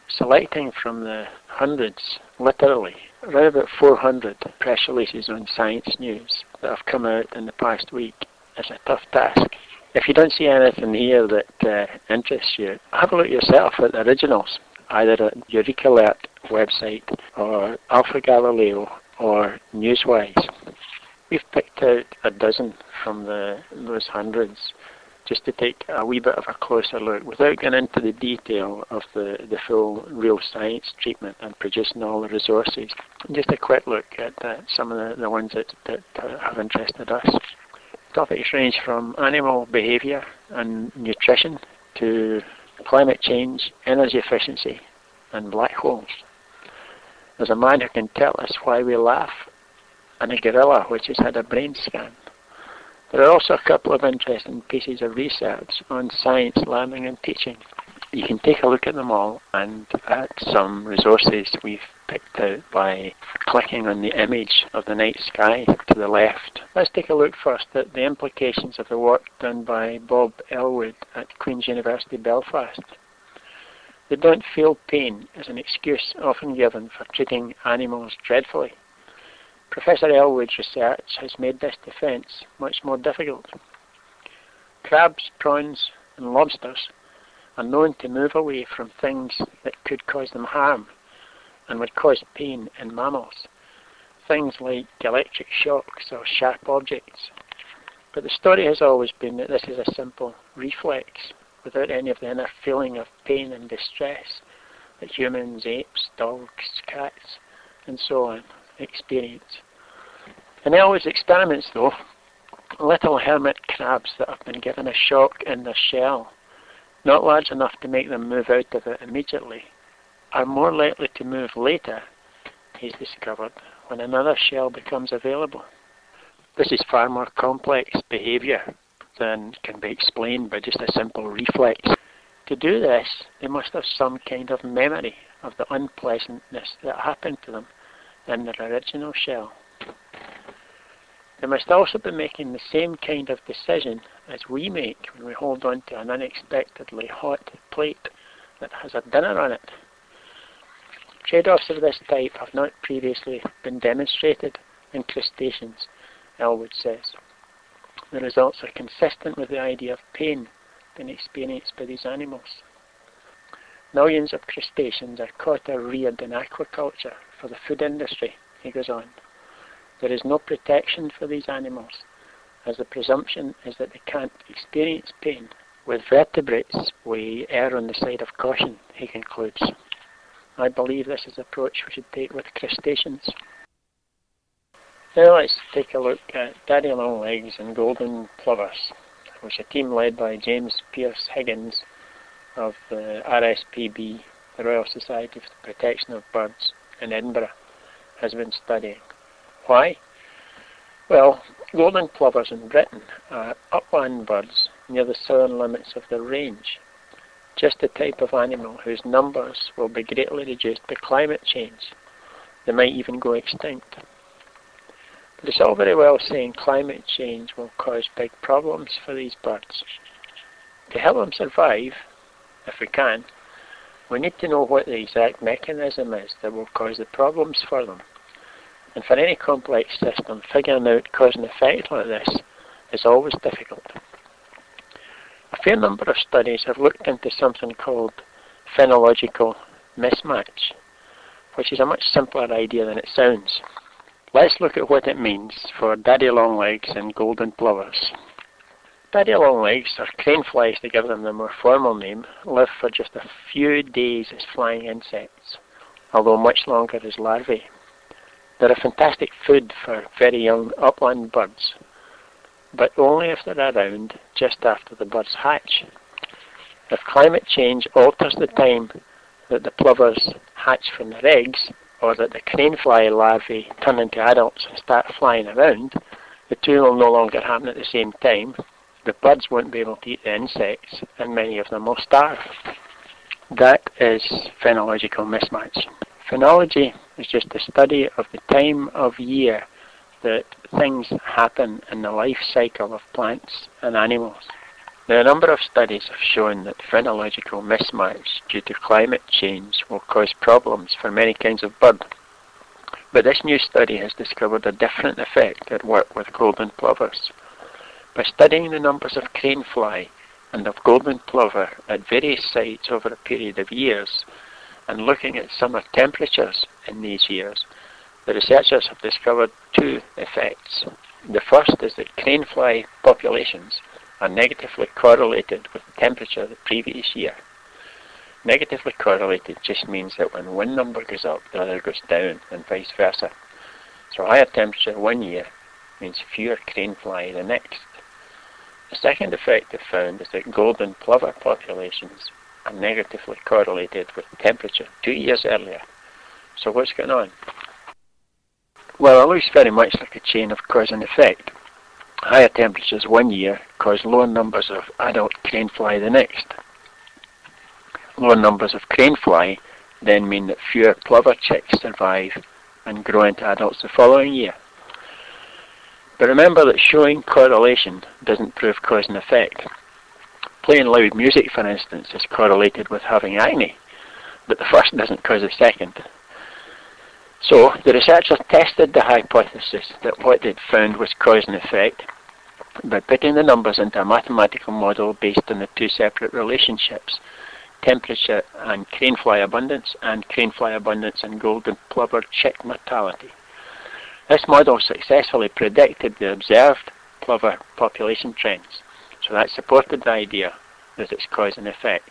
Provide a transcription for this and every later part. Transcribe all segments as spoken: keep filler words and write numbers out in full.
selecting from the hundreds, literally, around about four hundred press releases on science news that have come out in the past week is a tough task. If you don't see anything here that uh, interests you, have a look yourself at the originals, either at Eureka Alert website or Alpha Galileo or Newswise. We've picked out a dozen from the, those hundreds just to take a wee bit of a closer look without going into the detail of the, the full real science treatment and producing all the resources. Just a quick look at uh, some of the, the ones that, that uh, have interested us. Topics range from animal behaviour and nutrition to climate change, energy efficiency and black holes. There's a man who can tell us why we laugh, and a gorilla which has had a brain scan. There are also a couple of interesting pieces of research on science, learning and teaching. You can take a look at them all and at some resources we've picked out by clicking on the image of the night sky to the left. Let's take a look first at the implications of the work done by Bob Elwood at Queen's University Belfast. The don't feel pain is an excuse often given for treating animals dreadfully. Professor Elwood's research has made this defence much more difficult. Crabs, prawns and lobsters are known to move away from things that could cause them harm and would cause pain in mammals, things like electric shocks or sharp objects. But the story has always been that this is a simple reflex without any of the inner feeling of pain and distress that humans, apes, dogs, cats and so on experience. In Elwood's experiments though, little hermit crabs that have been given a shock in their shell, not large enough to make them move out of it immediately, are more likely to move later, he's discovered, when another shell becomes available. This is far more complex behaviour than can be explained by just a simple reflex. To do this, they must have some kind of memory of the unpleasantness that happened to them in their original shell. They must also be making the same kind of decision as we make when we hold on to an unexpectedly hot plate that has a dinner on it. Trade-offs of this type have not previously been demonstrated in crustaceans, Elwood says. The results are consistent with the idea of pain being experienced by these animals. Millions of crustaceans are caught or reared in aquaculture for the food industry, he goes on. There is no protection for these animals, as the presumption is that they can't experience pain. With vertebrates, we err on the side of caution, he concludes. I believe this is the approach we should take with crustaceans. Now let's take a look at daddy longlegs and golden plovers, which a team led by James Pearce Higgins of the R S P B, the Royal Society for the Protection of Birds in Edinburgh, has been studying. Why? Well, golden plovers in Britain are upland birds near the southern limits of their range, just the type of animal whose numbers will be greatly reduced by climate change. They might even go extinct. But it's all very well saying climate change will cause big problems for these birds. To help them survive, if we can, we need to know what the exact mechanism is that will cause the problems for them. And for any complex system, figuring out cause and effect like this is always difficult. A fair number of studies have looked into something called phenological mismatch, which is a much simpler idea than it sounds. Let's look at what it means for daddy longlegs and golden plovers. Daddy longlegs, or craneflies to give them the more formal name, live for just a few days as flying insects, although much longer as larvae. They're a fantastic food for very young upland birds, but only if they're around just after the birds hatch. If climate change alters the time that the plovers hatch from their eggs, or that the cranefly larvae turn into adults and start flying around, the two will no longer happen at the same time. The birds won't be able to eat the insects, and many of them will starve. That is phenological mismatch. Phenology is just the study of the time of year that things happen in the life cycle of plants and animals. Now, a number of studies have shown that phenological mismatch due to climate change will cause problems for many kinds of bird. But this new study has discovered a different effect at work with golden plovers. By studying the numbers of cranefly and of golden plover at various sites over a period of years, and looking at summer temperatures in these years, the researchers have discovered two effects. The first is that cranefly populations are negatively correlated with the temperature the previous year. Negatively correlated just means that when one number goes up, the other goes down, and vice versa. So higher temperature one year means fewer cranefly the next. The second effect they found is that golden plover populations are negatively correlated with temperature two years earlier. So what's going on? Well, it looks very much like a chain of cause and effect. Higher temperatures one year cause lower numbers of adult cranefly the next. Lower numbers of cranefly then mean that fewer plover chicks survive and grow into adults the following year. But remember that showing correlation doesn't prove cause and effect. Playing loud music, for instance, is correlated with having acne, but the first doesn't cause the second. So, the researchers tested the hypothesis that what they'd found was cause and effect by putting the numbers into a mathematical model based on the two separate relationships, temperature and cranefly abundance, and cranefly abundance and golden plover chick mortality. This model successfully predicted the observed plover population trends, so that supported the idea that it's cause and effect.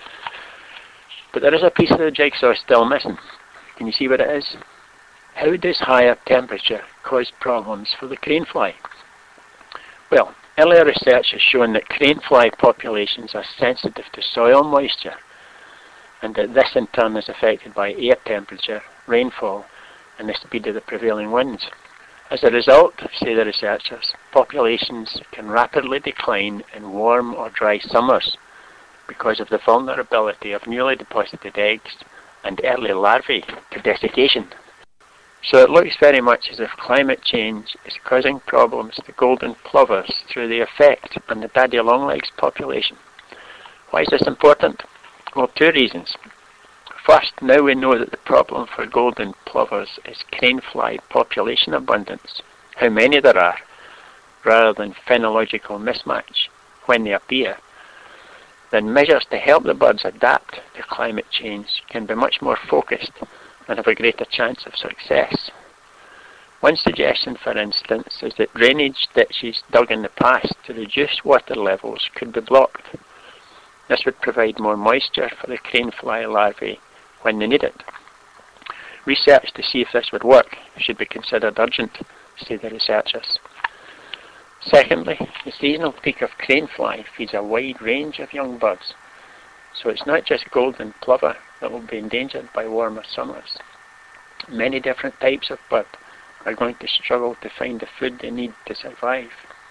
But there is a piece of the jigsaw still missing. Can you see what it is? How does higher temperature cause problems for the cranefly? Well, earlier research has shown that cranefly populations are sensitive to soil moisture, and that this in turn is affected by air temperature, rainfall, and the speed of the prevailing winds. As a result, say the researchers, populations can rapidly decline in warm or dry summers because of the vulnerability of newly deposited eggs and early larvae to desiccation. So it looks very much as if climate change is causing problems to golden plovers through the effect on the daddy longlegs population. Why is this important? Well, two reasons. First, now we know that the problem for golden plovers is cranefly population abundance, how many there are, rather than phenological mismatch, when they appear. Then measures to help the birds adapt to climate change can be much more focused and have a greater chance of success. One suggestion, for instance, is that drainage ditches dug in the past to reduce water levels could be blocked. This would provide more moisture for the cranefly larvae when they need it. Research to see if this would work should be considered urgent, say the researchers. Secondly, the seasonal peak of cranefly feeds a wide range of young birds, so it's not just golden plover that will be endangered by warmer summers. Many different types of bird are going to struggle to find the food they need to survive.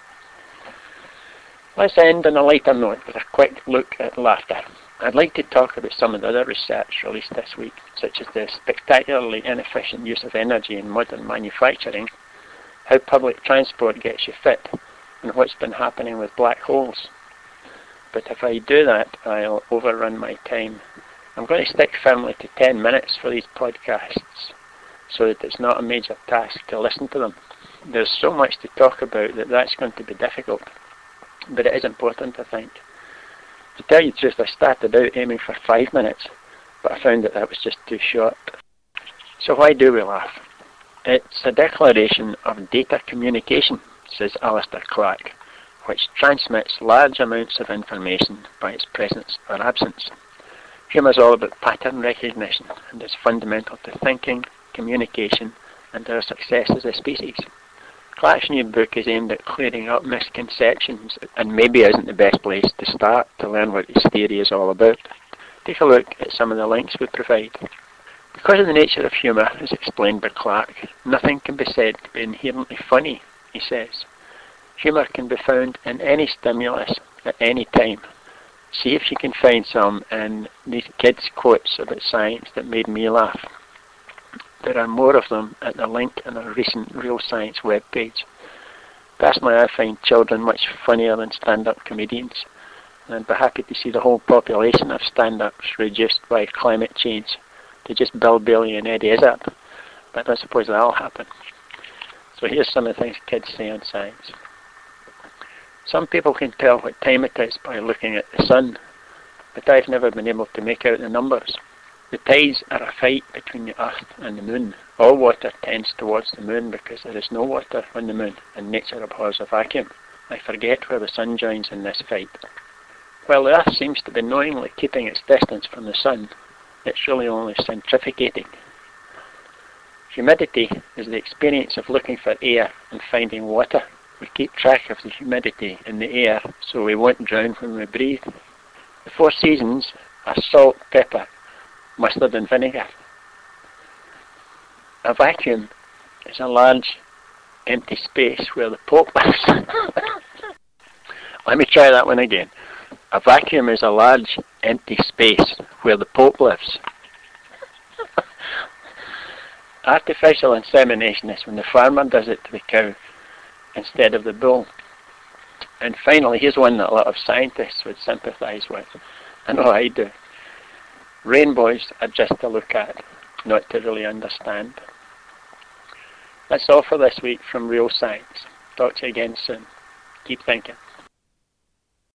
Let's end on a lighter note with a quick look at laughter. I'd like to talk about some of the other research released this week, such as the spectacularly inefficient use of energy in modern manufacturing, how public transport gets you fit, and what's been happening with black holes. But if I do that, I'll overrun my time. I'm going to stick firmly to ten minutes for these podcasts, so that it's not a major task to listen to them. There's so much to talk about that that's going to be difficult, but it is important, I think. To tell you the truth, I started out aiming for five minutes, but I found that that was just too short. So why do we laugh? It's a declaration of data communication, says Alistair Clark, which transmits large amounts of information by its presence or absence. Humour is all about pattern recognition and is fundamental to thinking, communication, and our success as a species. Clark's new book is aimed at clearing up misconceptions, and maybe isn't the best place to start to learn what his theory is all about. Take a look at some of the links we provide. Because of the nature of humour, as explained by Clark, nothing can be said to be inherently funny, he says. Humour can be found in any stimulus at any time. See if you can find some in these kids' quotes about science that made me laugh. There are more of them at the link in our recent Real Science webpage. Personally, I find children much funnier than stand-up comedians, and I'd be happy to see the whole population of stand-ups reduced by climate change to just Bill Bailey and Eddie Izzard, but I don't suppose that'll happen. So here's some of the things kids say on science. Some people can tell what time it is by looking at the sun, but I've never been able to make out the numbers. The tides are a fight between the Earth and the Moon. All water tends towards the Moon because there is no water on the Moon, and nature abhors a vacuum. I forget where the sun joins in this fight. While the Earth seems to be knowingly keeping its distance from the sun, it's really only centrifugating. Humidity is the experience of looking for air and finding water. We keep track of the humidity in the air so we won't drown when we breathe. The four seasons are salt, pepper, mustard and vinegar. A vacuum is a large empty space where the Pope lives. Let me try that one again. A vacuum is a large empty space where the Pope lives. Artificial insemination is when the farmer does it to the cow instead of the bull. And finally, here's one that a lot of scientists would sympathise with. I know I do. Rainbows are just to look at, not to really understand. That's all for this week from Real Science. Talk to you again soon. Keep thinking.